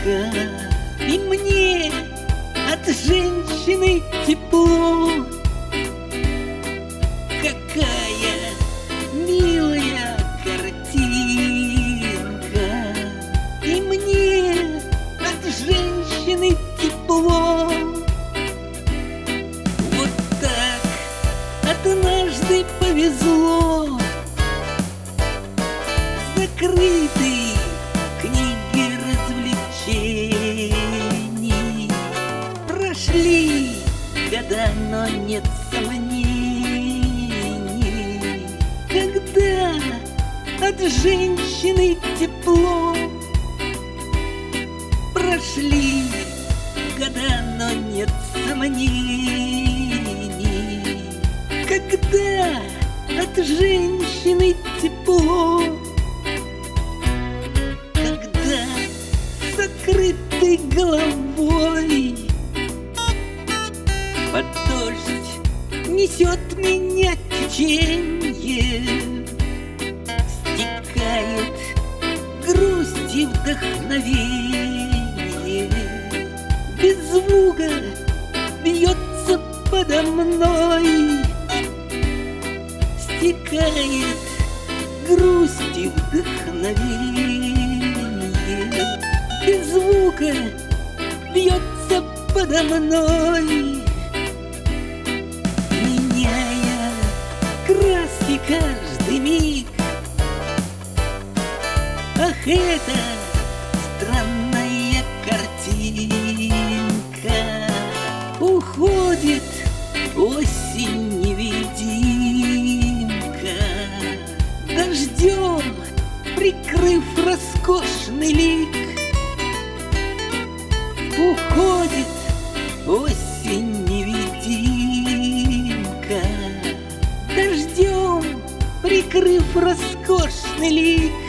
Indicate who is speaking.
Speaker 1: И мне от женщины тепло. Какая милая картинка. И мне от женщины тепло. Вот так однажды повезло. Закрытый книги развлечений. Прошли года, но нет сомнений. Когда от женщины тепло. Прошли года, но нет сомнений. Когда от женщины тепло. Когда с закрытой головой под дождь несет меня теченье, стекает грусть и вдохновенье, без звука бьется подо мной, стекает грусть и вдохновенье, без звука бьется подо мной, меняя краски каждый миг. Ах, это странная картинка. Уходит осень-невидимка, дождем прикрыв роскошный лик. Уходит осень-невидимка, дождем прикрыв роскошный лик.